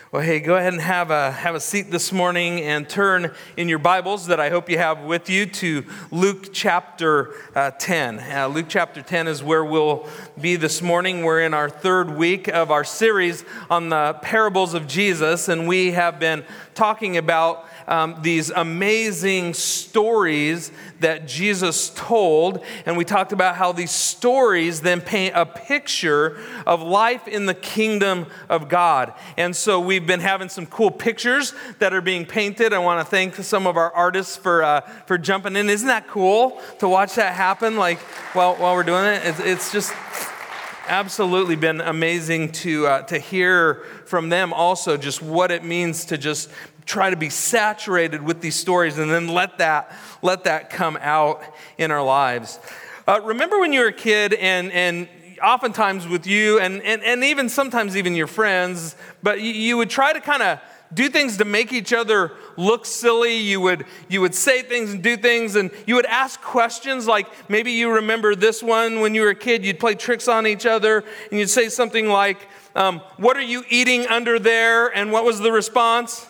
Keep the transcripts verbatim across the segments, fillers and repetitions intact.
Well, hey, go ahead and have a have a seat this morning and turn in your Bibles that I hope you have with you to Luke chapter uh, ten. Uh, Luke chapter ten is where we'll be this morning. We're in our third week of our series on the parables of Jesus, and we have been talking about Um, these amazing stories that Jesus told, and we talked about how these stories then paint a picture of life in the kingdom of God. And so we've been having some cool pictures that are being painted. I want to thank some of our artists for uh, for jumping in. Isn't that cool to watch that happen? Like while while we're doing it, it's, it's just absolutely been amazing to uh, to hear from them also just what it means to just try to be saturated with these stories and then let that let that come out in our lives. Uh, remember when you were a kid and and oftentimes with you and and, and even sometimes even your friends, but you, you would try to kind of do things to make each other look silly. You would you would say things and do things, and you would ask questions like maybe you remember this one when you were a kid. You'd play tricks on each other, and you'd say something like, um, "What are you eating under there?" And what was the response?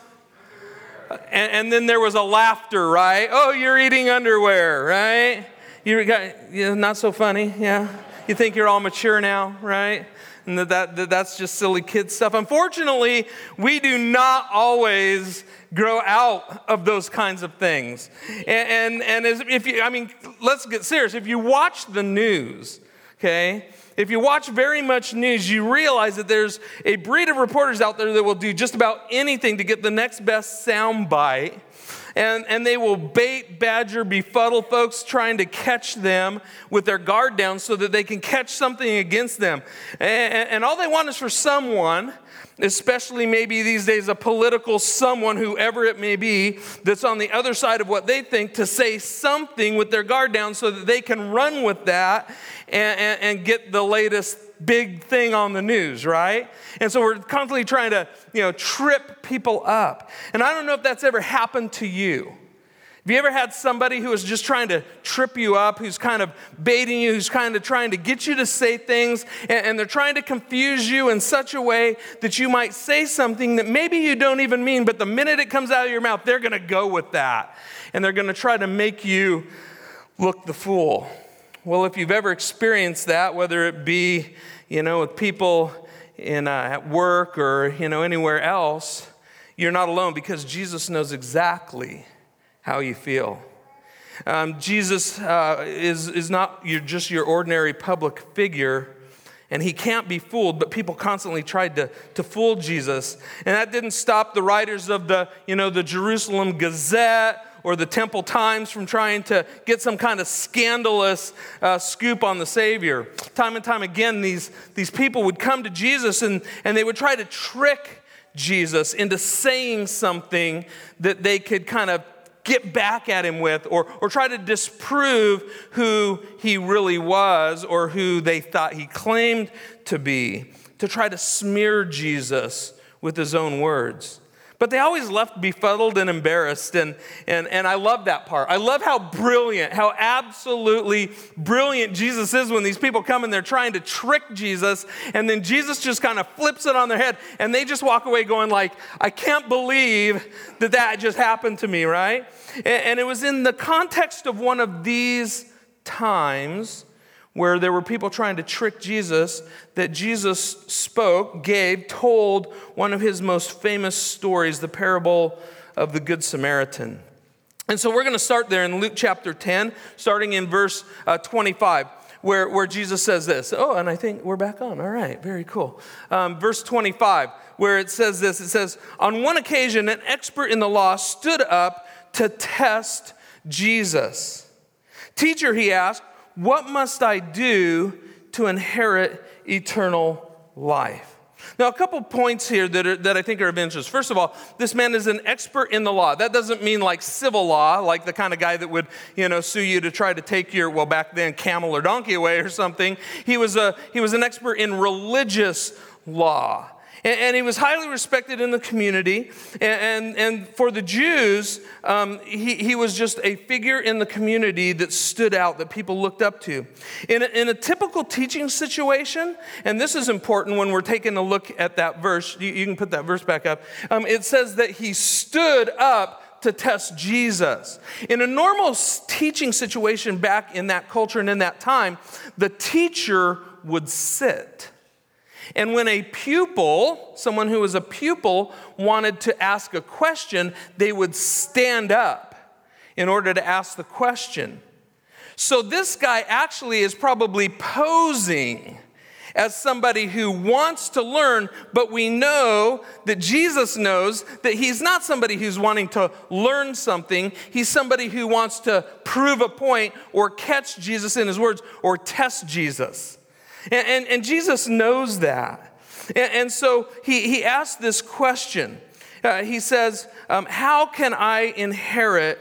And, and then there was a laughter, right? Oh, you're eating underwear, right? You got yeah, not so funny, yeah. You think you're all mature now, right? And that, that, that that's just silly kid stuff. Unfortunately, we do not always grow out of those kinds of things. And and, and as, if you, I mean, let's get serious. If you watch the news, okay. If you watch very much news, you realize that there's a breed of reporters out there that will do just about anything to get the next best sound bite. And, and they will bait, badger, befuddle folks trying to catch them with their guard down so that they can catch something against them. And, and all they want is for someone, especially maybe these days a political someone, whoever it may be, that's on the other side of what they think, to say something with their guard down so that they can run with that and, and, and get the latest big thing on the news, right? And so we're constantly trying to, you know, trip people up. And I don't know if that's ever happened to you. Have you ever had somebody who is just trying to trip you up, who's kind of baiting you, who's kind of trying to get you to say things, and, and they're trying to confuse you in such a way that you might say something that maybe you don't even mean, but the minute it comes out of your mouth, they're going to go with that. And they're going to try to make you look the fool. Well, if you've ever experienced that, whether it be, you know, with people in uh, at work or, you know, anywhere else, you're not alone because Jesus knows exactly how you feel. Um, Jesus uh, is, is not your, just your ordinary public figure, and he can't be fooled, but people constantly tried to, to fool Jesus. And that didn't stop the writers of the, you know, the Jerusalem Gazette or the Temple Times from trying to get some kind of scandalous uh, scoop on the Savior. Time and time again, these, these people would come to Jesus and, and they would try to trick Jesus into saying something that they could kind of get back at him with, or, or try to disprove who he really was or who they thought he claimed to be, to try to smear Jesus with his own words. But they always left befuddled and embarrassed, and, and, and I love that part. I love how brilliant, how absolutely brilliant Jesus is when these people come and they're trying to trick Jesus, and then Jesus just kind of flips it on their head, and they just walk away going like, I can't believe that that just happened to me, right? And, and it was in the context of one of these times where there were people trying to trick Jesus, that Jesus spoke, gave, told one of his most famous stories, the parable of the Good Samaritan. And so we're going to start there in Luke chapter ten, starting in verse uh, twenty-five, where, where Jesus says this. Oh, and I think we're back on. All right, very cool. Um, verse twenty-five, where it says this. It says, on one occasion, an expert in the law stood up to test Jesus. Teacher, he asked, what must I do to inherit eternal life? Now, a couple points here that, are, that I think are of interest. First of all, this man is an expert in the law. That doesn't mean like civil law, like the kind of guy that would, you know, sue you to try to take your, well, back then, camel or donkey away or something. He was a he was an expert in religious law. And, and he was highly respected in the community. And, and, and for the Jews, um, he, he was just a figure in the community that stood out, that people looked up to. In a, in a typical teaching situation, and this is important when we're taking a look at that verse, you, you can put that verse back up, um, it says that he stood up to test Jesus. In a normal teaching situation back in that culture and in that time, the teacher would sit. And when a pupil, someone who was a pupil, wanted to ask a question, they would stand up in order to ask the question. So this guy actually is probably posing as somebody who wants to learn, but we know that Jesus knows that he's not somebody who's wanting to learn something. He's somebody who wants to prove a point or catch Jesus in his words or test Jesus. And, and, and Jesus knows that. And, and so he, he asked this question. Uh, he says, um, how can I inherit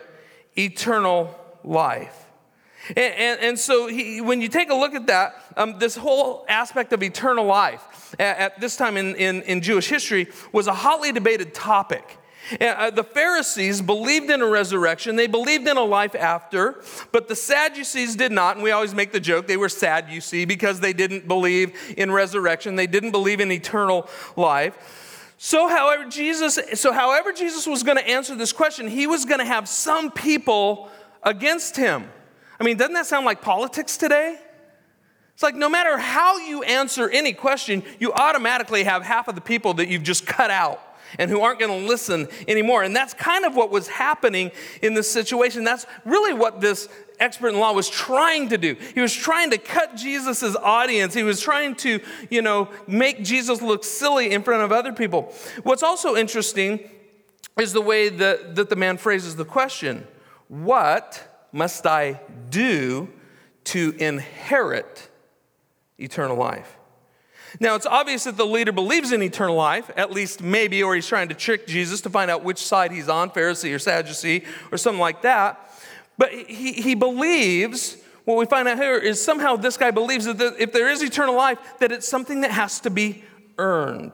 eternal life? And, and, and so he, when you take a look at that, um, this whole aspect of eternal life at, at this time in, in, in Jewish history was a hotly debated topic. Uh, the Pharisees believed in a resurrection. They believed in a life after, but the Sadducees did not. And we always make the joke they were sad, you see, because they didn't believe in resurrection. They didn't believe in eternal life. So however Jesus, so however Jesus was going to answer this question, he was going to have some people against him. I mean, doesn't that sound like politics today? It's like no matter how you answer any question, you automatically have half of the people that you've just cut out and who aren't going to listen anymore. And that's kind of what was happening in this situation. That's really what this expert in law was trying to do. He was trying to cut Jesus' audience. He was trying to, you know, make Jesus look silly in front of other people. What's also interesting is the way that, that the man phrases the question. What must I do to inherit eternal life? Now, it's obvious that the leader believes in eternal life, at least maybe, or he's trying to trick Jesus to find out which side he's on, Pharisee or Sadducee or something like that. But he, he believes, what we find out here is somehow this guy believes that if there is eternal life, that it's something that has to be earned.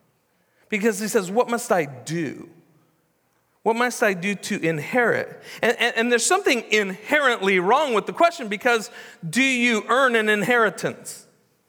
Because he says, what must I do? What must I do to inherit? And, and, and there's something inherently wrong with the question, because do you earn an inheritance?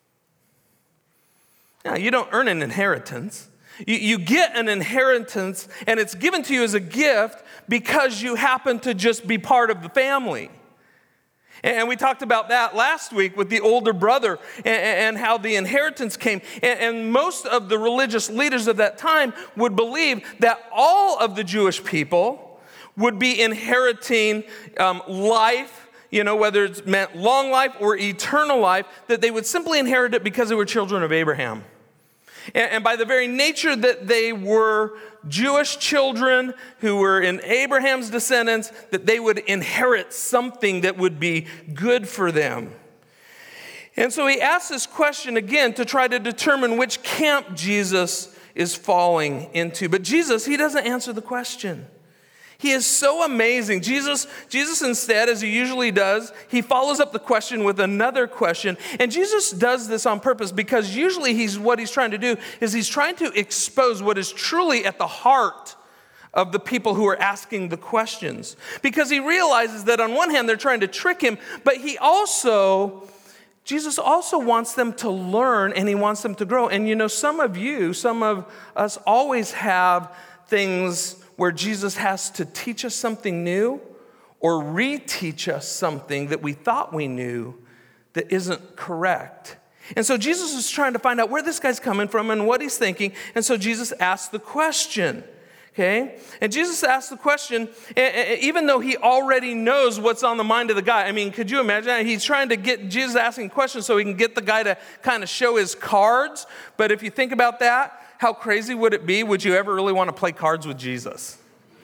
No, you don't earn an inheritance. You, you get an inheritance, and it's given to you as a gift because you happen to just be part of the family. And we talked about that last week with the older brother and how the inheritance came. And most of the religious leaders of that time would believe that all of the Jewish people would be inheriting um, life, you know, whether it's meant long life or eternal life, that they would simply inherit it because they were children of Abraham. And by the very nature that they were Jewish children who were in Abraham's descendants, that they would inherit something that would be good for them. And so he asks this question again to try to determine which camp Jesus is falling into. But Jesus, he doesn't answer the question. He is so amazing. Jesus, Jesus instead, as he usually does, he follows up the question with another question. And Jesus does this on purpose because usually he's what he's trying to do is he's trying to expose what is truly at the heart of the people who are asking the questions. Because he realizes that on one hand, they're trying to trick him, but he also, Jesus also wants them to learn and he wants them to grow. And you know, some of you, some of us always have things where Jesus has to teach us something new or reteach us something that we thought we knew that isn't correct. And so Jesus is trying to find out where this guy's coming from and what he's thinking. And so Jesus asks the question, okay? And Jesus asks the question, even though he already knows what's on the mind of the guy. I mean, could you imagine? He's trying to get Jesus asking questions so he can get the guy to kind of show his cards. But if you think about that, how crazy would it be? Would you ever really want to play cards with Jesus?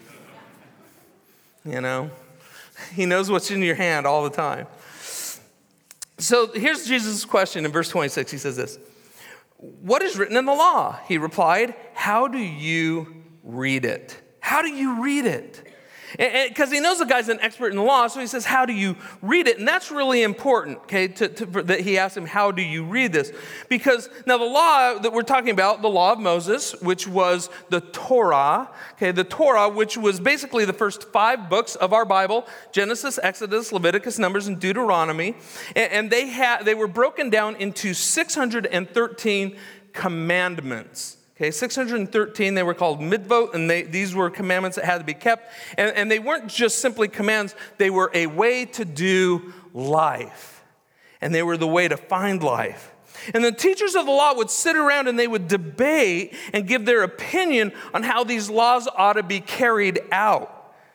You know, he knows what's in your hand all the time. So here's Jesus' question in verse twenty-six. He says this, "What is written in the law?" He replied, "How do you read it?" How do you read it? Because he knows the guy's an expert in the law, so he says, how do you read it? And that's really important, okay, to, to, that he asks him, how do you read this? Because now the law that we're talking about, the law of Moses, which was the Torah, okay, the Torah, which was basically the first five books of our Bible, Genesis, Exodus, Leviticus, Numbers, and Deuteronomy, and, and they, had, they were broken down into six hundred thirteen commandments. Okay, six hundred thirteen, they were called mitzvot, and they, these were commandments that had to be kept. And, and they weren't just simply commands, they were a way to do life. And they were the way to find life. And the teachers of the law would sit around and they would debate and give their opinion on how these laws ought to be carried out.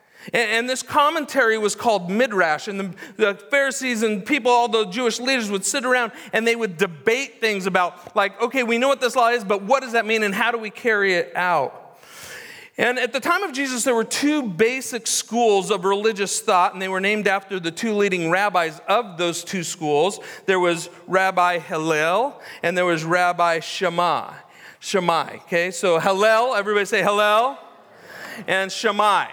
And this commentary was called Midrash, and the, the Pharisees and people, all the Jewish leaders would sit around and they would debate things about, like, okay, we know what this law is, but what does that mean and how do we carry it out? And at the time of Jesus, there were two basic schools of religious thought, and they were named after the two leading rabbis of those two schools. There was Rabbi Hillel, and there was Rabbi Shammai. Shammai, okay? So Hillel, everybody say Hillel, and Shammai.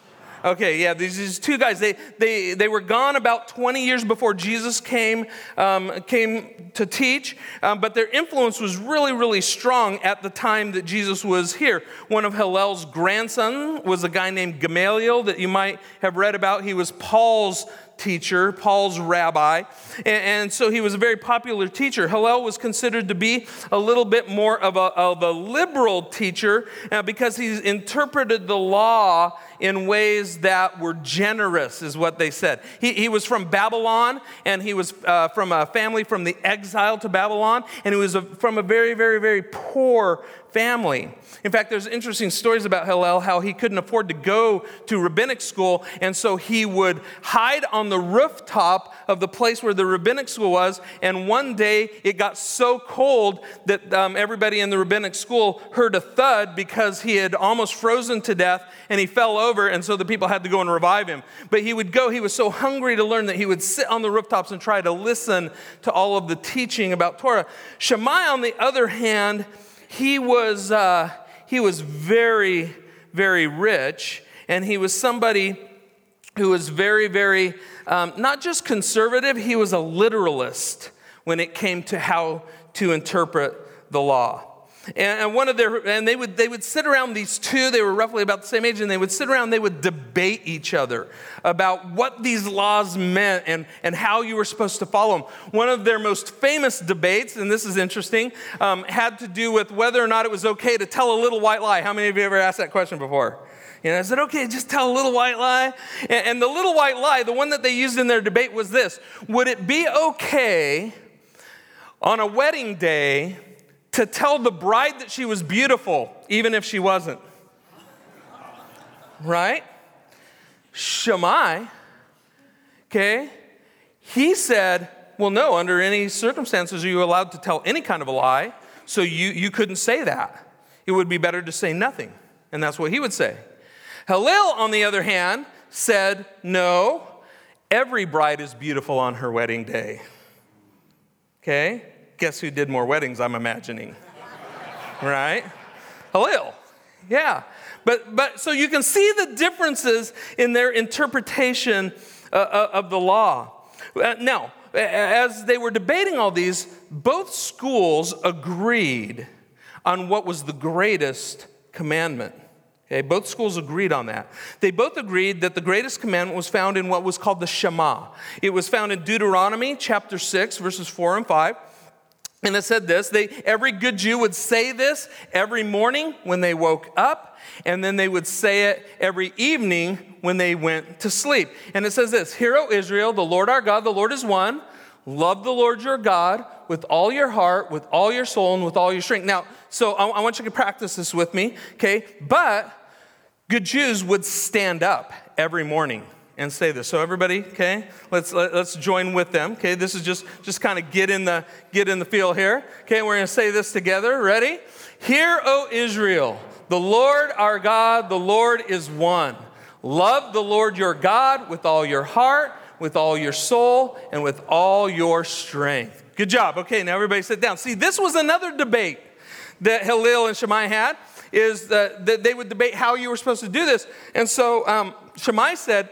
Okay, yeah, these, these two guys, they, they, they were gone about twenty years before Jesus came, um, came to teach, um, but their influence was really, really strong at the time that Jesus was here. One of Hillel's grandson was a guy named Gamaliel that you might have read about. He was Paul's teacher, Paul's rabbi, and, and so he was a very popular teacher. Hillel was considered to be a little bit more of a, of a liberal teacher uh, because he interpreted the law in ways that were generous, is what they said. He, he was from Babylon, and he was uh, from a family from the exile to Babylon, and he was a, from a very, very, very poor family. In fact, there's interesting stories about Hillel, how he couldn't afford to go to rabbinic school, and so he would hide on the rooftop of the place where the rabbinic school was, and one day it got so cold that um, everybody in the rabbinic school heard a thud because he had almost frozen to death, and he fell over, and so the people had to go and revive him. But he would go, he was so hungry to learn that he would sit on the rooftops and try to listen to all of the teaching about Torah. Shammai, on the other hand, He was uh, he was very, very rich, and he was somebody who was very, very, um, not just conservative, he was a literalist when it came to how to interpret the law. And one of their, and they would they would sit around, these two, they were roughly about the same age, and they would sit around, they would debate each other about what these laws meant and, and how you were supposed to follow them. One of their most famous debates, and this is interesting, um, had to do with whether or not it was okay to tell a little white lie. How many of you ever asked that question before? You know, is it okay to just tell a little white lie? And, and the little white lie, the one that they used in their debate was this: would it be okay on a wedding day to tell the bride that she was beautiful, even if she wasn't? Right? Shammai, okay, he said, well, no, under any circumstances are you allowed to tell any kind of a lie, so you, you couldn't say that. It would be better to say nothing, and that's what he would say. Hillel, on the other hand, said, no, every bride is beautiful on her wedding day. Okay? Guess who did more weddings, I'm imagining. Right? Hillel. Yeah. But but so you can see the differences in their interpretation uh, of the law. Uh, now, as they were debating all these, both schools agreed on what was the greatest commandment. Okay, both schools agreed on that. They both agreed that the greatest commandment was found in what was called the Shema. It was found in Deuteronomy chapter six, verses four and five. And it said this: they, every good Jew would say this every morning when they woke up, and then they would say it every evening when they went to sleep. And it says this: Hear, O Israel, the Lord our God, the Lord is one. Love the Lord your God with all your heart, with all your soul, and with all your strength. Now, so I, I want you to practice this with me, okay? But good Jews would stand up every morning and say this. So everybody, okay, let's let, let's join with them. Okay, this is just just kind of get in the get in the feel here. Okay, we're going to say this together. Ready? Hear, O Israel, the Lord our God, the Lord is one. Love the Lord your God with all your heart, with all your soul, and with all your strength. Good job. Okay, now everybody sit down. See, this was another debate that Hillel and Shammai had. is that, that they would debate how you were supposed to do this. And so um, Shammai said,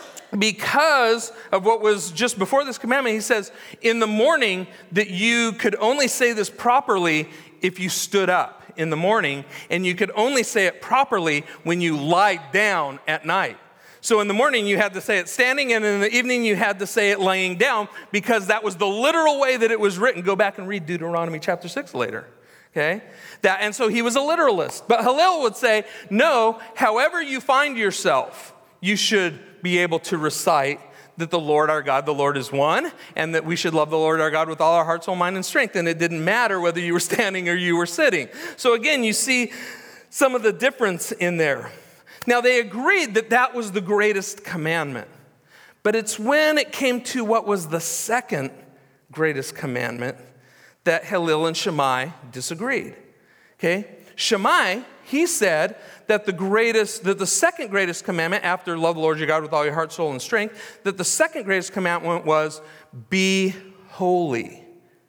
because of what was just before this commandment, he says, in the morning that you could only say this properly if you stood up in the morning, and you could only say it properly when you lied down at night. So in the morning, you had to say it standing, and in the evening, you had to say it laying down, because that was the literal way that it was written. Go back and read Deuteronomy chapter six later, okay? That, and so he was a literalist. But Hillel would say, no, however you find yourself, you should be able to recite that the Lord our God, the Lord is one, and that we should love the Lord our God with all our heart, soul, mind, and strength. And it didn't matter whether you were standing or you were sitting. So again, you see some of the difference in there. Now, they agreed that that was the greatest commandment. But it's when it came to what was the second greatest commandment that Hillel and Shammai disagreed. Okay? Shammai, he said that the greatest, that the second greatest commandment after love the Lord your God with all your heart, soul, and strength, that the second greatest commandment was be holy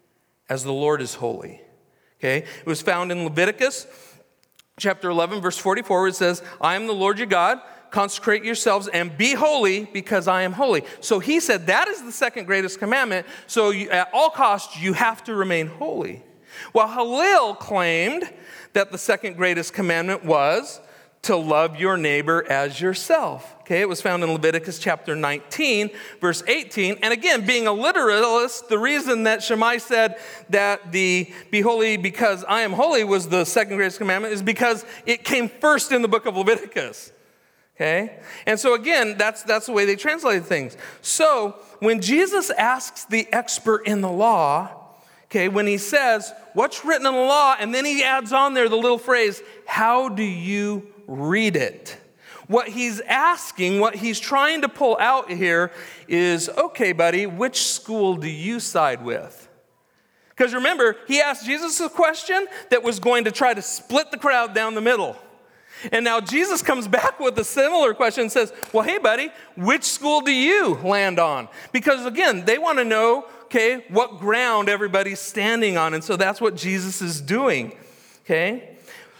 as the Lord is holy. Okay? It was found in Leviticus chapter eleven, verse forty-four, where it says, I am the Lord your God, consecrate yourselves and be holy because I am holy. So he said that is the second greatest commandment. So you, at all costs, you have to remain holy. While Hillel claimed that the second greatest commandment was to love your neighbor as yourself. Okay, it was found in Leviticus chapter nineteen, verse eighteen. And again, being a literalist, the reason that Shammai said that the be holy because I am holy was the second greatest commandment is because it came first in the book of Leviticus. Okay? And so again, that's, that's the way they translated things. So when Jesus asks the expert in the law, okay, when he says, what's written in the law? And then he adds on there the little phrase, how do you read it? What he's asking, what he's trying to pull out here is, okay, buddy, which school do you side with? Because remember, he asked Jesus a question that was going to try to split the crowd down the middle. And now Jesus comes back with a similar question and says, well, hey, buddy, which school do you land on? Because again, they want to know, okay, what ground everybody's standing on. And so that's what Jesus is doing, okay?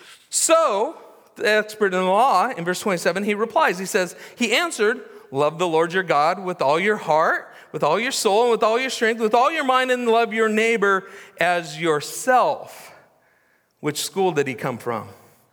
So the expert in the law, in verse twenty-seven, he replies. He says, he answered, love the Lord your God with all your heart, with all your soul, and with all your strength, with all your mind, and love your neighbor as yourself. Which school did he come from?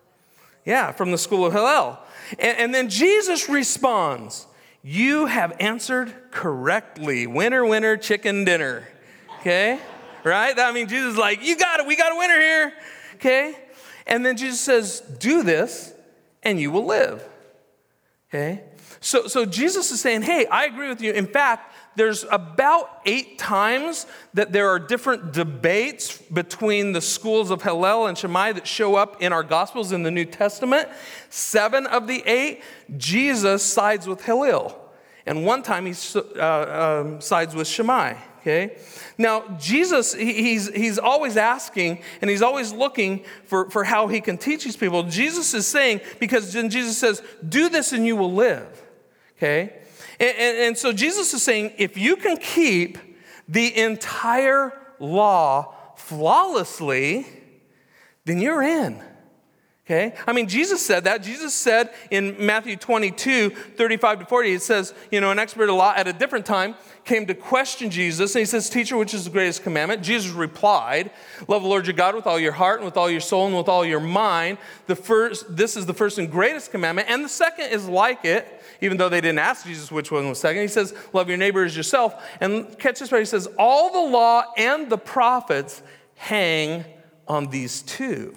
Yeah, from the school of Hillel. And, and then Jesus responds, you have answered correctly. Winner, winner, chicken dinner. Okay? Right? I mean, Jesus is like, you got it. We got a winner here. Okay? And then Jesus says, do this and you will live. Okay? So, so Jesus is saying, hey, I agree with you. In fact, there's about eight times that there are different debates between the schools of Hillel and Shammai that show up in our Gospels in the New Testament. Seven of the eight, Jesus sides with Hillel. And one time he uh, um, sides with Shammai. Okay? Now, Jesus, he's, he's always asking and he's always looking for, for how he can teach these people. Jesus is saying, because then Jesus says, do this and you will live. Okay? And, and, and so Jesus is saying, if you can keep the entire law flawlessly, then you're in. Okay? I mean, Jesus said that. Jesus said in Matthew twenty-two, thirty-five to forty, it says, you know, an expert in law at a different time came to question Jesus. And he says, teacher, which is the greatest commandment? Jesus replied, love the Lord your God with all your heart and with all your soul and with all your mind. The first, this is the first and greatest commandment. And the second is like it, even though they didn't ask Jesus which one was second. He says, love your neighbor as yourself. And catch this part, he says, all the law and the prophets hang on these two.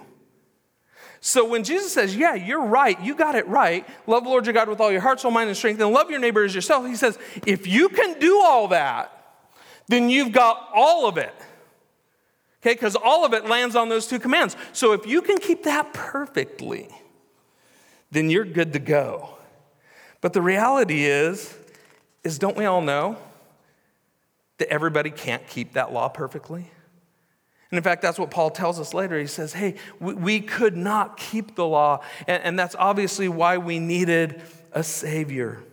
So when Jesus says, yeah, you're right, you got it right, love the Lord your God with all your heart, soul, mind, and strength, and love your neighbor as yourself, he says, if you can do all that, then you've got all of it. Okay, because all of it lands on those two commands. So if you can keep that perfectly, then you're good to go. But the reality is, is don't we all know that everybody can't keep that law perfectly? And in fact, that's what Paul tells us later. He says, hey, we, we could not keep the law. And, and that's obviously why we needed a Savior.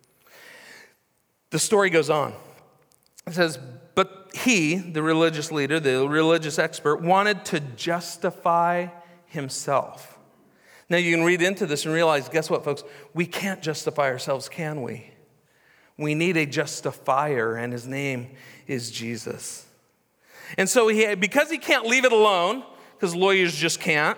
The story goes on. It says, but he, the religious leader, the religious expert, wanted to justify himself. Now you can read into this and realize, guess what, folks? We can't justify ourselves, can we? We need a justifier, and his name is Jesus. And so he, because he can't leave it alone, because lawyers just can't,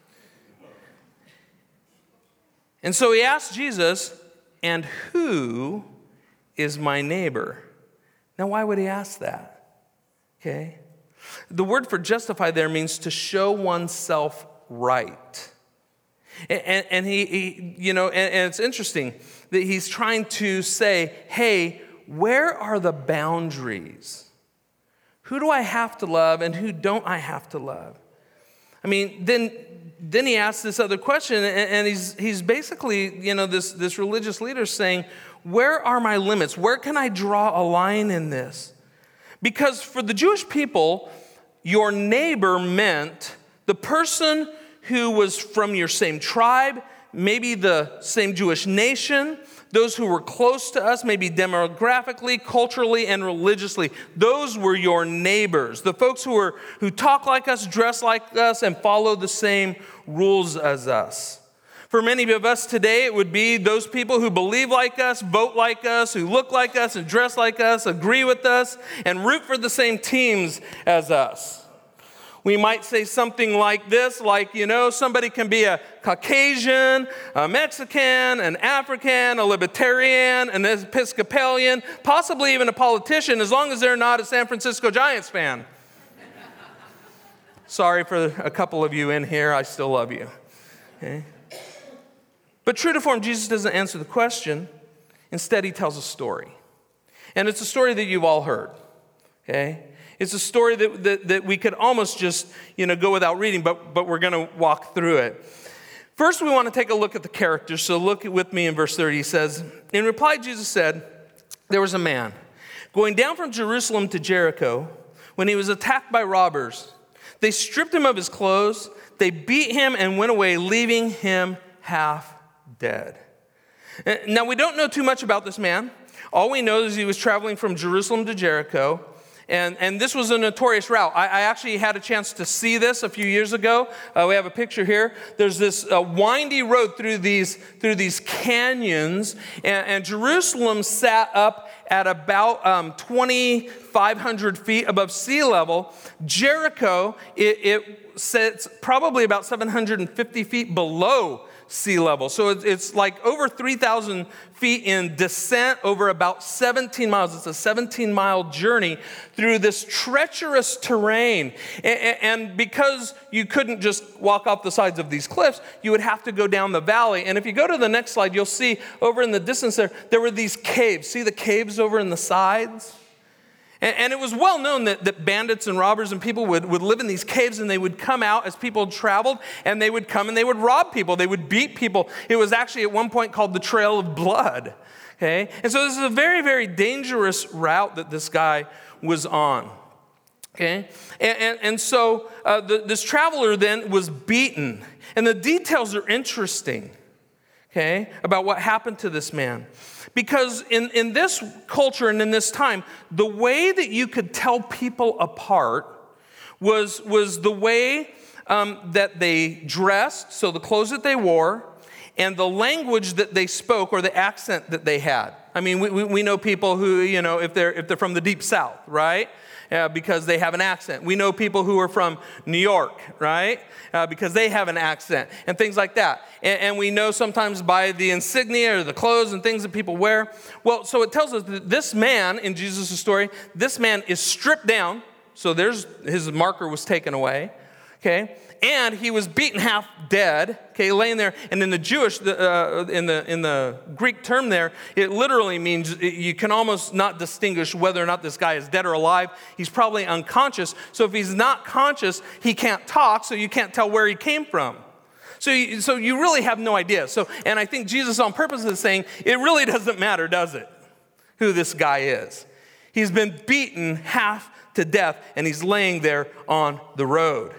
and so he asked Jesus, and who is my neighbor? Now, why would he ask that? Okay. The word for justify there means to show oneself right. And, and, and he, he, you know, and, and it's interesting that he's trying to say, hey, where are the boundaries? Who do I have to love and who don't I have to love? I mean, then then he asks this other question, and, and he's he's basically, you know, this, this religious leader saying, where are my limits? Where can I draw a line in this? Because for the Jewish people, your neighbor meant the person who was from your same tribe, maybe the same Jewish nation, those who were close to us, maybe demographically, culturally, and religiously. Those were your neighbors, the folks who were who talk like us, dress like us, and follow the same rules as us. For many of us today, it would be those people who believe like us, vote like us, who look like us, and dress like us, agree with us, and root for the same teams as us. We might say something like this, like, you know, somebody can be a Caucasian, a Mexican, an African, a libertarian, an Episcopalian, possibly even a politician, as long as they're not a San Francisco Giants fan. Sorry for a couple of you in here, I still love you. Okay? But true to form, Jesus doesn't answer the question. Instead, he tells a story. And it's a story that you've all heard, okay? It's a story that, that, that we could almost just, you know, go without reading, but, but we're going to walk through it. First, we want to take a look at the characters. So look with me in verse thirty. He says, in reply, Jesus said, there was a man going down from Jerusalem to Jericho when he was attacked by robbers. They stripped him of his clothes. They beat him and went away, leaving him half dead. Now, we don't know too much about this man. All we know is he was traveling from Jerusalem to Jericho. And, and this was a notorious route. I, I actually had a chance to see this a few years ago. Uh, we have a picture here. There's this uh, windy road through these, through these canyons. And, and Jerusalem sat up at about um, twenty-five hundred feet above sea level. Jericho, it, it sits probably about seven hundred fifty feet below sea level. So it's like over three thousand feet in descent over about seventeen miles. It's a seventeen mile journey through this treacherous terrain. And because you couldn't just walk off the sides of these cliffs, you would have to go down the valley. And if you go to the next slide, you'll see over in the distance there, there were these caves. See the caves over in the sides? And it was well known that, that bandits and robbers and people would, would live in these caves, and they would come out as people traveled, and they would come and they would rob people. They would beat people. It was actually at one point called the Trail of Blood. Okay? And so this is a very, very dangerous route that this guy was on. Okay? And, and, and so uh, the, this traveler then was beaten. And the details are interesting, okay, about what happened to this man. Because in, in this culture and in this time, the way that you could tell people apart was, was the way um, that they dressed, so the clothes that they wore, and the language that they spoke or the accent that they had. I mean, we, we know people who, you know, if they're, if they're from the deep south, right? Uh, because they have an accent. We know people who are from New York, right? Uh, because they have an accent and things like that. And, and we know sometimes by the insignia or the clothes and things that people wear. Well, so it tells us that this man, in Jesus' story, this man is stripped down. So there's his marker was taken away, okay? And he was beaten half dead, okay, laying there. And in the Jewish, uh, in the in the Greek term there, it literally means you can almost not distinguish whether or not this guy is dead or alive. He's probably unconscious. So if he's not conscious, he can't talk, so you can't tell where he came from. So you, so you really have no idea. So, and I think Jesus on purpose is saying, it really doesn't matter, does it, who this guy is. He's been beaten half to death, and he's laying there on the road.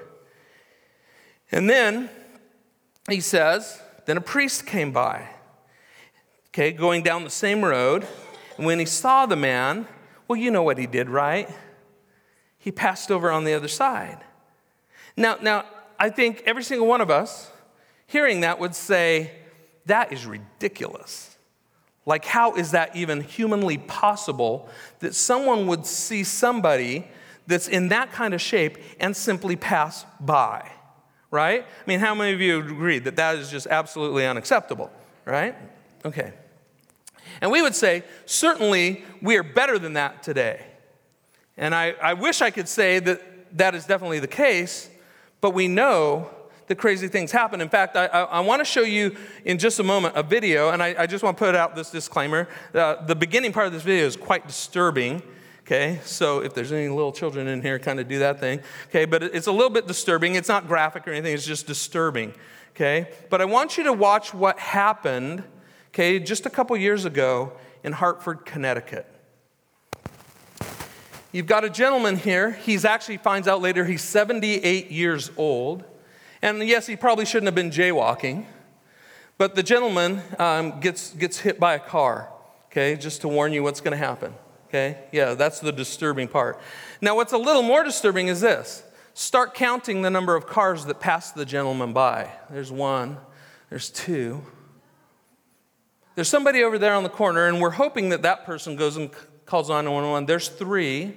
And then he says, then a priest came by, okay, going down the same road. And when he saw the man, well, you know what he did, right? He passed over on the other side. Now, now I think every single one of us hearing that would say, that is ridiculous. Like, how is that even humanly possible that someone would see somebody that's in that kind of shape and simply pass by, right? I mean, how many of you agree that that is just absolutely unacceptable, right? Okay. And we would say, certainly, we are better than that today. And I, I wish I could say that that is definitely the case, but we know that crazy things happen. In fact, I, I, I want to show you in just a moment a video, and I, I just want to put out this disclaimer. Uh, the beginning part of this video is quite disturbing, okay? So if there's any little children in here, kind of do that thing, okay? But it's a little bit disturbing. It's not graphic or anything. It's just disturbing, okay? But I want you to watch what happened, okay, just a couple years ago in Hartford, Connecticut. You've got a gentleman here. He's actually finds out later he's seventy-eight years old. And yes, he probably shouldn't have been jaywalking. But the gentleman um, gets, gets hit by a car, okay, just to warn you what's going to happen, okay? Yeah, that's the disturbing part. Now, what's a little more disturbing is this. Start counting the number of cars that passed the gentleman by. There's one. There's two. There's somebody over there on the corner, and we're hoping that that person goes and calls nine one one. There's three.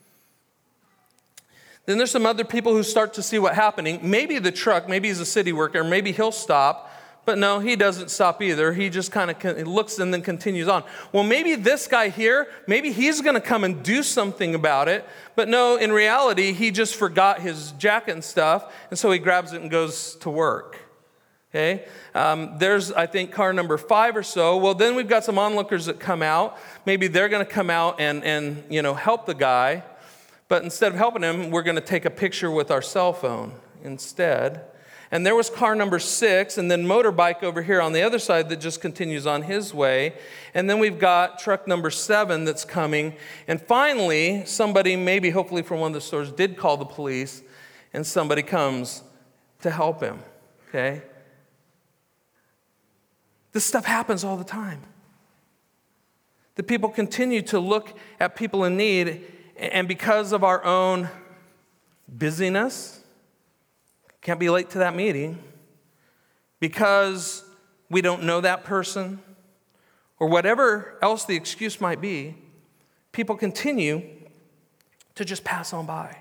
Then there's some other people who start to see what's happening. Maybe the truck, maybe he's a city worker, maybe he'll stop. But no, he doesn't stop either. He just kind of looks and then continues on. Well, maybe this guy here, maybe he's going to come and do something about it. But no, in reality, he just forgot his jacket and stuff, and so he grabs it and goes to work. Okay, um, there's, I think, car number five or so. Well, then we've got some onlookers that come out. Maybe they're going to come out and, and, you know, help the guy. But instead of helping him, we're going to take a picture with our cell phone instead. And there was car number six, and then motorbike over here on the other side that just continues on his way. And then we've got truck number seven that's coming. And finally, somebody, maybe hopefully from one of the stores, did call the police, and somebody comes to help him, okay? This stuff happens all the time. The people continue to look at people in need, and because of our own busyness, can't be late to that meeting, because we don't know that person, or whatever else the excuse might be, people continue to just pass on by.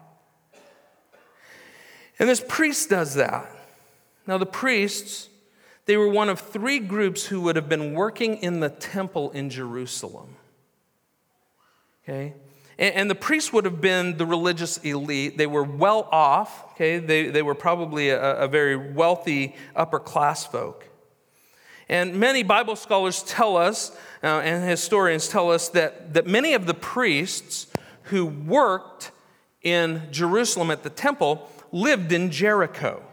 And this priest does that. Now the priests, they were one of three groups who would have been working in the temple in Jerusalem. Okay? And, and the priests would have been the religious elite. They were well off. Okay? They, they were probably a, a very wealthy upper class folk. And many Bible scholars tell us, uh, and historians tell us, that, that many of the priests who worked in Jerusalem at the temple lived in Jericho.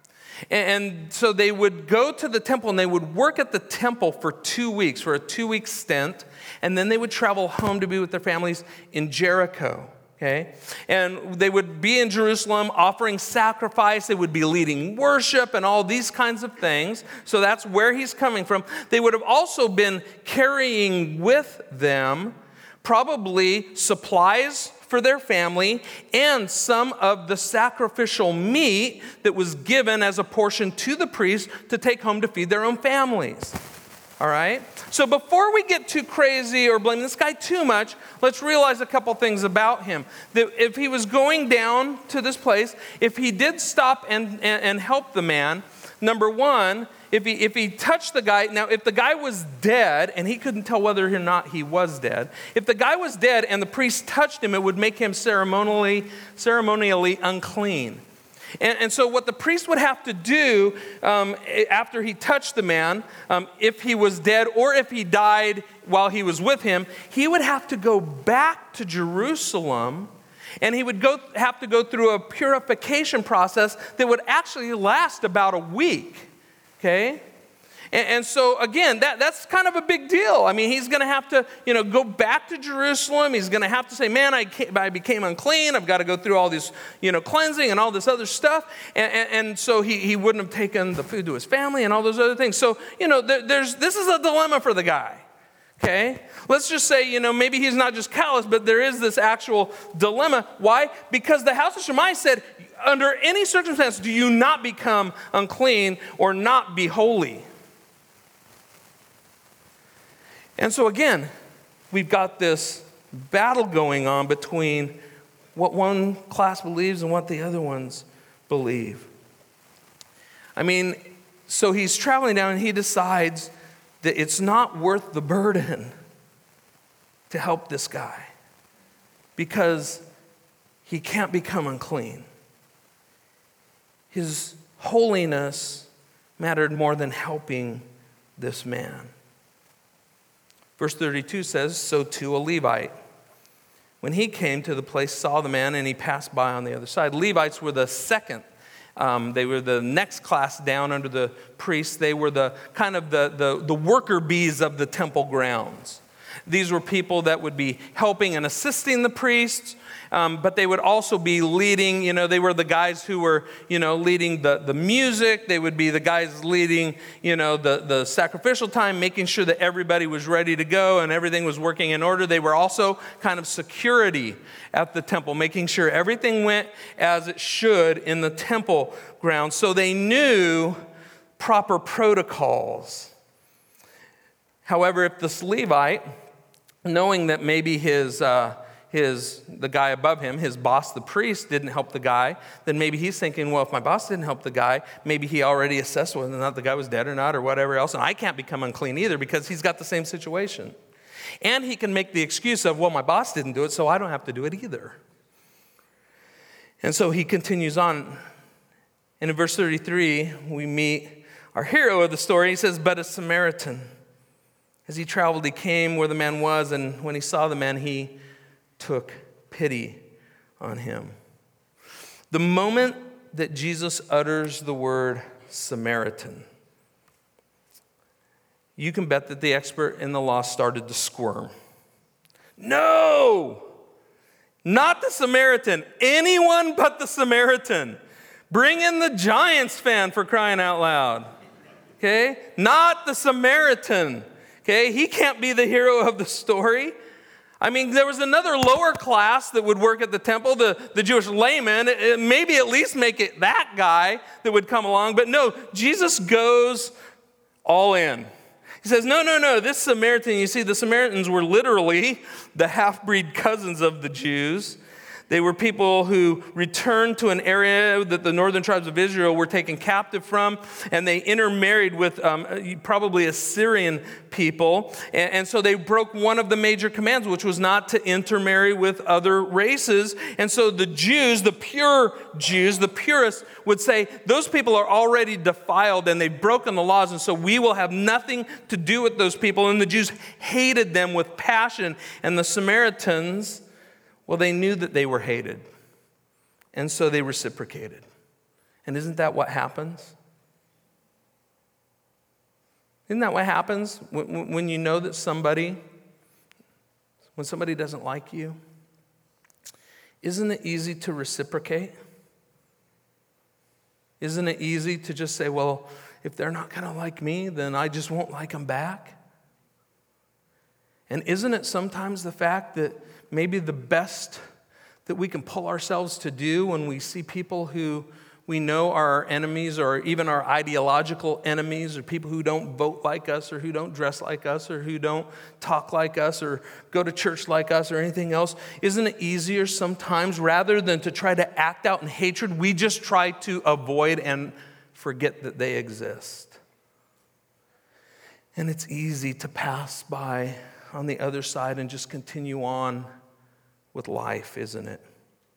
And so they would go to the temple and they would work at the temple for two weeks, for a two-week stint, and then they would travel home to be with their families in Jericho, okay? And they would be in Jerusalem offering sacrifice. They would be leading worship and all these kinds of things. So that's where he's coming from. They would have also been carrying with them probably supplies for their family and some of the sacrificial meat that was given as a portion to the priest to take home to feed their own families. All right? So before we get too crazy or blame this guy too much, let's realize a couple things about him. That if he was going down to this place, if he did stop and, and, and help the man, number one, If he, if he touched the guy, now if the guy was dead, and he couldn't tell whether or not he was dead, if the guy was dead and the priest touched him, it would make him ceremonially, ceremonially unclean. And, and so what the priest would have to do um, after he touched the man, um, if he was dead or if he died while he was with him, he would have to go back to Jerusalem, and he would go have to go through a purification process that would actually last about a week. Okay? And, and so, again, that, that's kind of a big deal. I mean, he's going to have to, you know, go back to Jerusalem. He's going to have to say, man, I, came, I became unclean. I've got to go through all this, you know, cleansing and all this other stuff. And, and, and so he, he wouldn't have taken the food to his family and all those other things. So, you know, there, there's this is a dilemma for the guy. Okay? Let's just say, you know, maybe he's not just callous, but there is this actual dilemma. Why? Because the house of Shammai said, under any circumstance do you not become unclean or not be holy. And so again, we've got this battle going on between what one class believes and what the other ones believe. I mean, so he's traveling down and he decides that it's not worth the burden to help this guy because he can't become unclean. His holiness mattered more than helping this man. Verse thirty-two says, so too a Levite, when he came to the place, saw the man, and he passed by on the other side. Levites were the second. Um, they were the next class down under the priests. They were the kind of the, the, the worker bees of the temple grounds. These were people that would be helping and assisting the priests, um, but they would also be leading, you know, they were the guys who were, you know, leading the, the music. They would be the guys leading, you know, the, the sacrificial time, making sure that everybody was ready to go and everything was working in order. They were also kind of security at the temple, making sure everything went as it should in the temple grounds. So they knew proper protocols. However, if this Levite, knowing that maybe his, uh, his, the guy above him, his boss, the priest, didn't help the guy, then maybe he's thinking, well, if my boss didn't help the guy, maybe he already assessed whether or not the guy was dead or not or whatever else, and I can't become unclean either because he's got the same situation. And he can make the excuse of, well, my boss didn't do it, so I don't have to do it either. And so he continues on. And in verse thirty-three, we meet our hero of the story. He says, but a Samaritan. As he traveled, he came where the man was, and when he saw the man, he took pity on him. The moment that Jesus utters the word Samaritan, you can bet that the expert in the law started to squirm. No, not the Samaritan. Anyone but the Samaritan. Bring in the Giants fan, for crying out loud. Okay? Not the Samaritan. Okay, he can't be the hero of the story. I mean, there was another lower class that would work at the temple, the, the Jewish layman. It, it, maybe at least make it that guy that would come along. But no, Jesus goes all in. He says, no, no, no, this Samaritan, you see, the Samaritans were literally the half-breed cousins of the Jews. They were people who returned to an area that the northern tribes of Israel were taken captive from, and they intermarried with um, probably Assyrian people. And, and so they broke one of the major commands, which was not to intermarry with other races. And so the Jews, the pure Jews, the purists, would say, those people are already defiled and they've broken the laws, and so we will have nothing to do with those people. And the Jews hated them with passion. And the Samaritans, well, they knew that they were hated, and so they reciprocated. And isn't that what happens? Isn't that what happens when, when you know that somebody, when somebody doesn't like you? Isn't it easy to reciprocate? Isn't it easy to just say, well, if they're not going to like me, then I just won't like them back? And isn't it sometimes the fact that maybe the best that we can pull ourselves to do when we see people who we know are our enemies, or even our ideological enemies, or people who don't vote like us, or who don't dress like us, or who don't talk like us, or go to church like us, or anything else? Isn't it easier sometimes, rather than to try to act out in hatred, we just try to avoid and forget that they exist? And it's easy to pass by on the other side and just continue on with life, isn't it?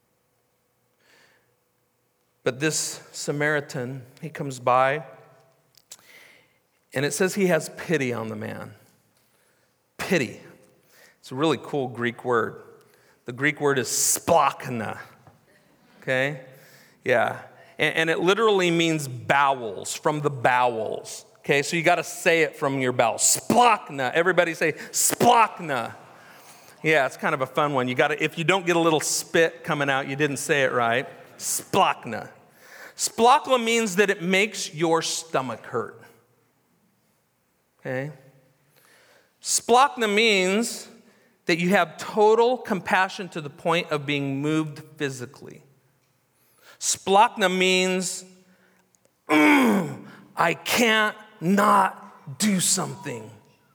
But this Samaritan, he comes by, and it says he has pity on the man. Pity. It's a really cool Greek word. The Greek word is splachna. Okay? Yeah. And, and it literally means bowels, from the bowels. Okay, so you got to say it from your bowels. Splachna. Everybody say splachna. Yeah, it's kind of a fun one. You got to, if you don't get a little spit coming out, you didn't say it right. Splachna. Splachna means that it makes your stomach hurt. Okay? Splachna means that you have total compassion to the point of being moved physically. Splachna means, mm, I can't not do something.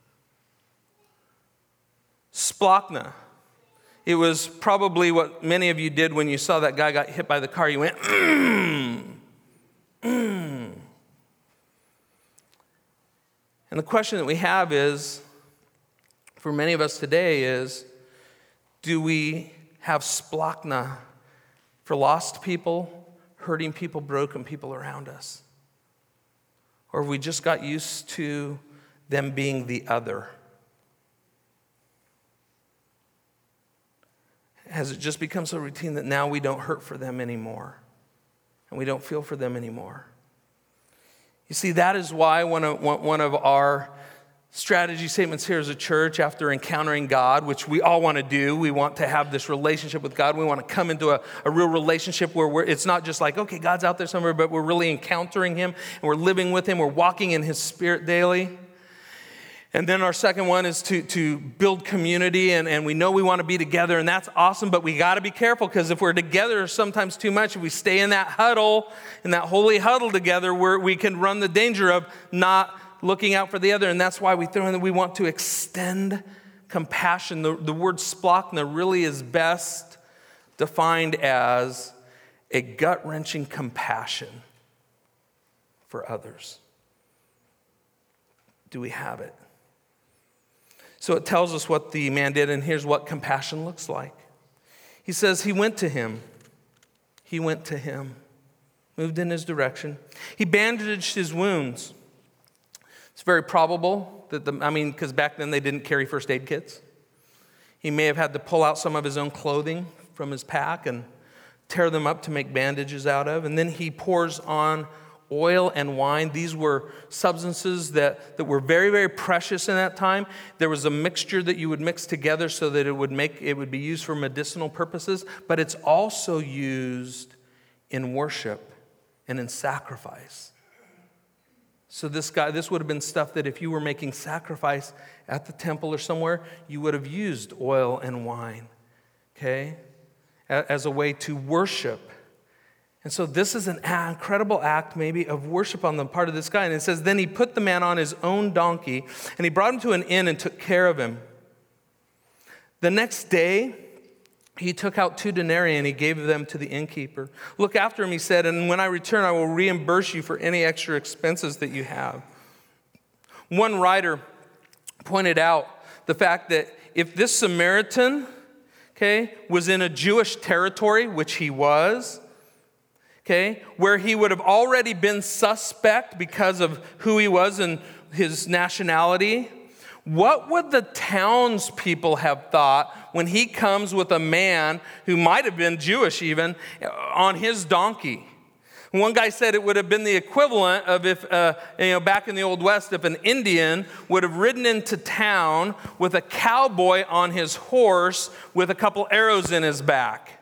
Splachna. It was probably what many of you did when you saw that guy got hit by the car. You went, mm, mm. And the question that we have is, for many of us today is, do we have splachna for lost people, hurting people, broken people around us? Or have we just got used to them being the other? Has it just become so routine that now we don't hurt for them anymore? And we don't feel for them anymore? You see, that is why one of, one of our strategy statements here as a church, after encountering God, which we all want to do, we want to have this relationship with God. We want to come into a, a real relationship where we're, it's not just like, okay, God's out there somewhere, but we're really encountering Him, and we're living with Him, we're walking in His Spirit daily. And then our second one is to, to build community, and, and we know we want to be together, and that's awesome, but we got to be careful, because if we're together sometimes too much, if we stay in that huddle, in that holy huddle together, where we can run the danger of not looking out for the other. And that's why we throw in that we want to extend compassion. The, the word splachna really is best defined as a gut-wrenching compassion for others. Do we have it? So it tells us what the man did, and here's what compassion looks like. He says he went to him. He went to him, moved in his direction. He bandaged his wounds. It's very probable that, the, I mean, because back then they didn't carry first aid kits. He may have had to pull out some of his own clothing from his pack and tear them up to make bandages out of. And then he pours on oil and wine. These were substances that, that were very, very precious in that time. There was a mixture that you would mix together so that it would make it would be used for medicinal purposes, but it's also used in worship and in sacrifice. So this guy, this would have been stuff that if you were making sacrifice at the temple or somewhere, you would have used oil and wine, okay, as a way to worship. And so this is an incredible act maybe of worship on the part of this guy. And it says, then he put the man on his own donkey, and he brought him to an inn and took care of him. The next day, he took out two denarii and he gave them to the innkeeper. Look after him, he said, and when I return, I will reimburse you for any extra expenses that you have. One writer pointed out the fact that if this Samaritan, okay, was in a Jewish territory, which he was, okay, where he would have already been suspect because of who he was and his nationality, what would the townspeople have thought when he comes with a man who might have been Jewish even on his donkey? One guy said it would have been the equivalent of if, uh, you know, back in the Old West, if an Indian would have ridden into town with a cowboy on his horse with a couple arrows in his back.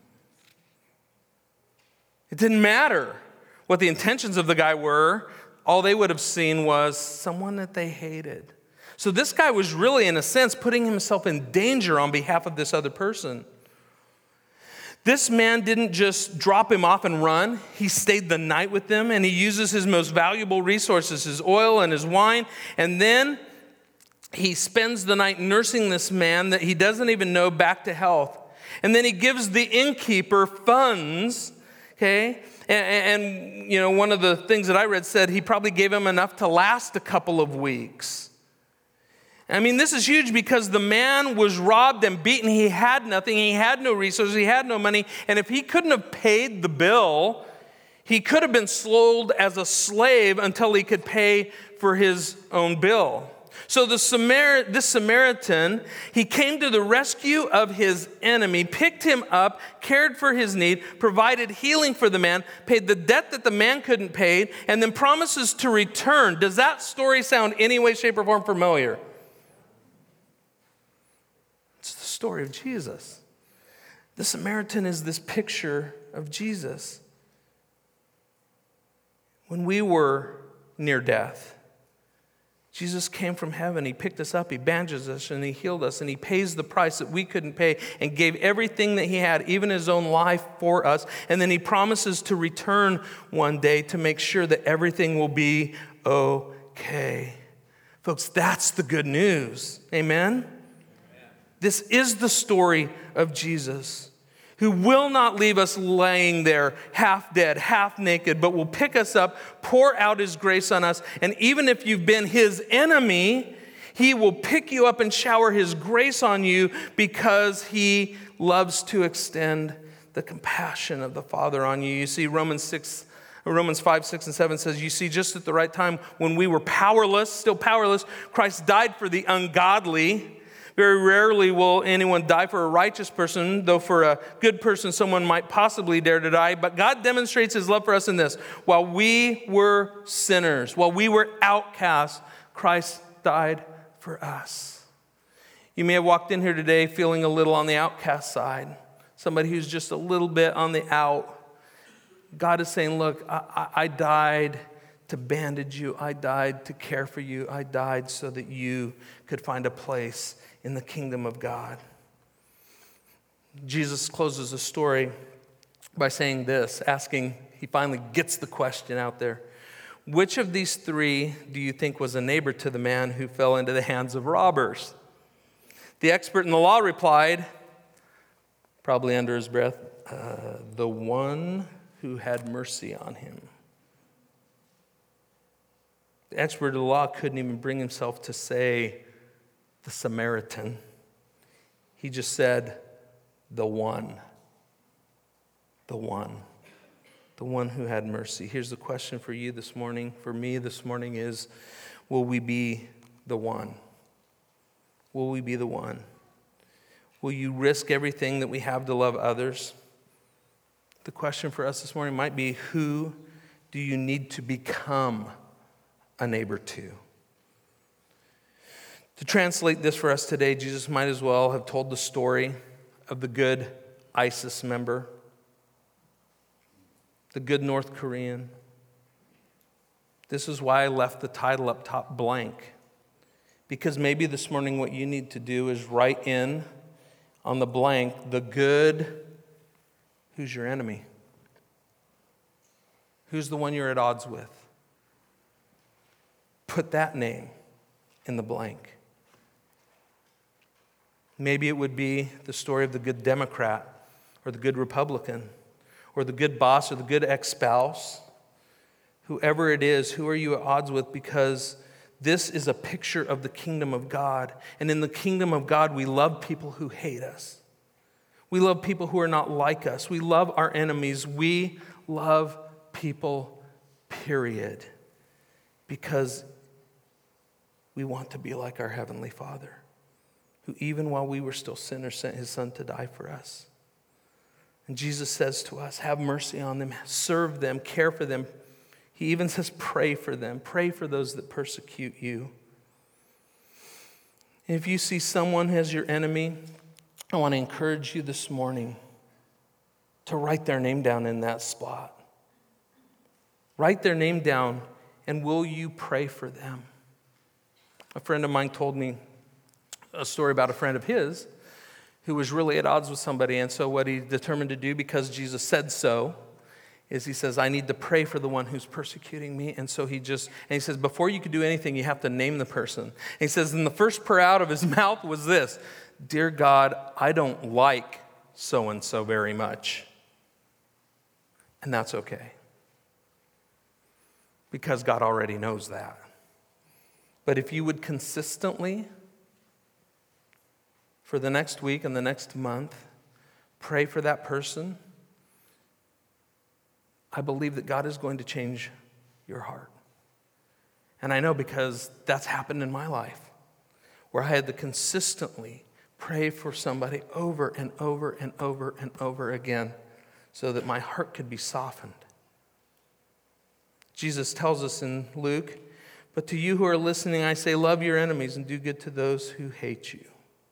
It didn't matter what the intentions of the guy were. All they would have seen was someone that they hated. So this guy was really, in a sense, putting himself in danger on behalf of this other person. This man didn't just drop him off and run. He stayed the night with them, and he uses his most valuable resources, his oil and his wine, and then he spends the night nursing this man that he doesn't even know back to health. And then he gives the innkeeper funds, okay? And, and you know, one of the things that I read said he probably gave him enough to last a couple of weeks. I mean, this is huge because the man was robbed and beaten. He had nothing. He had no resources. He had no money. And if he couldn't have paid the bill, he could have been sold as a slave until he could pay for his own bill. So the Samar- this Samaritan, he came to the rescue of his enemy, picked him up, cared for his need, provided healing for the man, paid the debt that the man couldn't pay, and then promises to return. Does that story sound any way, shape, or form familiar? It's the story of Jesus. The Samaritan is this picture of Jesus. When we were near death, Jesus came from heaven. He picked us up. He bandages us and he healed us. And he pays the price that we couldn't pay and gave everything that he had, even his own life, for us. And then he promises to return one day to make sure that everything will be okay. Folks, that's the good news. Amen? Amen. This is the story of Jesus, who will not leave us laying there half dead, half naked, but will pick us up, pour out his grace on us. And even if you've been his enemy, he will pick you up and shower his grace on you because he loves to extend the compassion of the Father on you. You see, Romans six, Romans five, six, and seven says, you see, just at the right time when we were powerless, still powerless, Christ died for the ungodly. Very rarely will anyone die for a righteous person, though for a good person, someone might possibly dare to die. But God demonstrates his love for us in this. While we were sinners, while we were outcasts, Christ died for us. You may have walked in here today feeling a little on the outcast side, somebody who's just a little bit on the out. God is saying, look, I, I, I died to bandage you. I died to care for you. I died so that you could find a place in the kingdom of God. Jesus closes the story by saying this, asking, he finally gets the question out there. Which of these three do you think was a neighbor to the man who fell into the hands of robbers? The expert in the law replied, probably under his breath, uh, the one who had mercy on him. The expert of the law couldn't even bring himself to say the Samaritan. He just said, the one. The one. The one who had mercy. Here's the question for you this morning, for me this morning is, will we be the one? Will we be the one? Will you risk everything that we have to love others? The question for us this morning might be, who do you need to become a neighbor to? To translate this for us today, Jesus might as well have told the story of the good ISIS member, the good North Korean. This is why I left the title up top blank. Because maybe this morning what you need to do is write in on the blank, the good, who's your enemy? Who's the one you're at odds with? Put that name in the blank. Maybe it would be the story of the good Democrat or the good Republican or the good boss or the good ex-spouse. Whoever it is, who are you at odds with? Because this is a picture of the kingdom of God. And in the kingdom of God, we love people who hate us. We love people who are not like us. We love our enemies. We love people, period. Because we want to be like our Heavenly Father, who even while we were still sinners sent his Son to die for us. And Jesus says to us, have mercy on them, serve them, care for them. He even says, pray for them. Pray for those that persecute you. And if you see someone as your enemy, I want to encourage you this morning to write their name down in that spot. Write their name down, and will you pray for them? A friend of mine told me a story about a friend of his who was really at odds with somebody. And so what he determined to do, because Jesus said so, is he says, I need to pray for the one who's persecuting me. And so he just, and he says, before you could do anything, you have to name the person. And he says, and the first prayer out of his mouth was this, dear God, I don't like so-and-so very much. And that's okay. Because God already knows that. But if you would consistently, for the next week and the next month, pray for that person, I believe that God is going to change your heart. And I know because that's happened in my life, where I had to consistently pray for somebody over and over and over and over again so that my heart could be softened. Jesus tells us in Luke, but to you who are listening, I say, love your enemies and do good to those who hate you.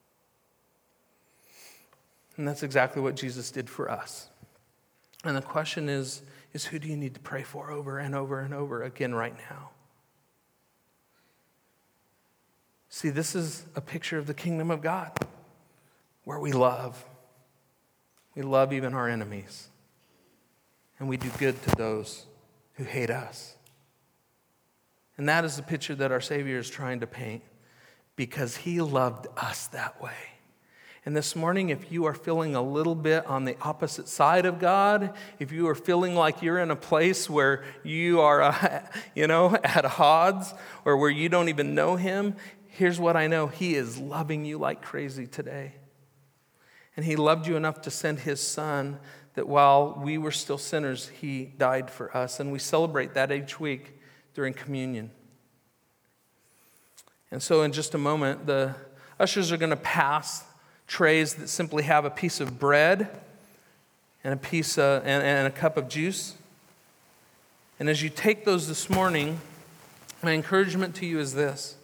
And that's exactly what Jesus did for us. And the question is, is who do you need to pray for over and over and over again right now? See, this is a picture of the kingdom of God, where we love. We love even our enemies. And we do good to those who hate us. And that is the picture that our Savior is trying to paint, because he loved us that way. And this morning, if you are feeling a little bit on the opposite side of God, if you are feeling like you're in a place where you are, uh, you know, at odds, or where you don't even know him, here's what I know. He is loving you like crazy today. And he loved you enough to send his son, that while we were still sinners, he died for us. And we celebrate that each week during communion. And so in just a moment, the ushers are going to pass trays that simply have a piece of bread and a piece of, and, and a cup of juice. And as you take those this morning, my encouragement to you is this,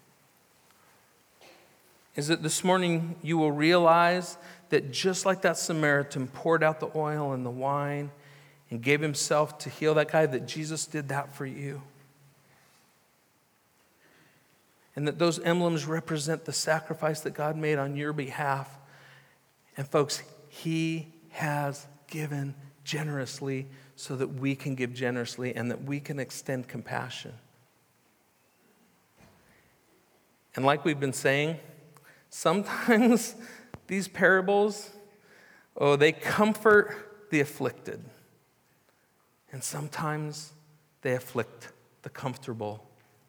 is that this morning you will realize that just like that Samaritan poured out the oil and the wine and gave himself to heal that guy, that Jesus did that for you. And that those emblems represent the sacrifice that God made on your behalf. And folks, he has given generously so that we can give generously and that we can extend compassion. And like we've been saying, sometimes these parables, oh, they comfort the afflicted. And sometimes they afflict the comfortable.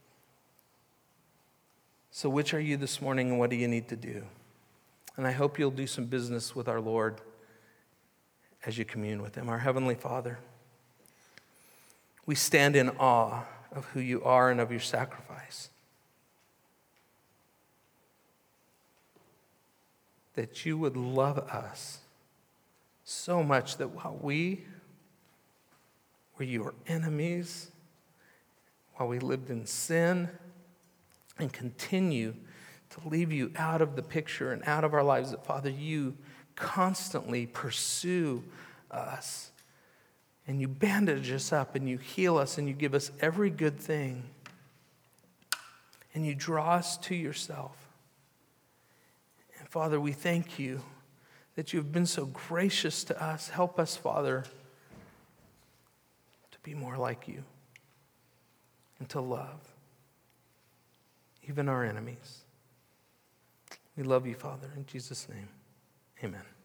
So which are you this morning, and what do you need to do? And I hope you'll do some business with our Lord as you commune with him. Our Heavenly Father, we stand in awe of who you are and of your sacrifice. That you would love us so much that while we were your enemies, while we lived in sin, and continue to leave you out of the picture and out of our lives, that, Father, you constantly pursue us, and you bandage us up, and you heal us, and you give us every good thing, and you draw us to yourself. And Father, we thank you that you've been so gracious to us. Help us, Father, to be more like you and to love even our enemies. We love you, Father, in Jesus' name. Amen.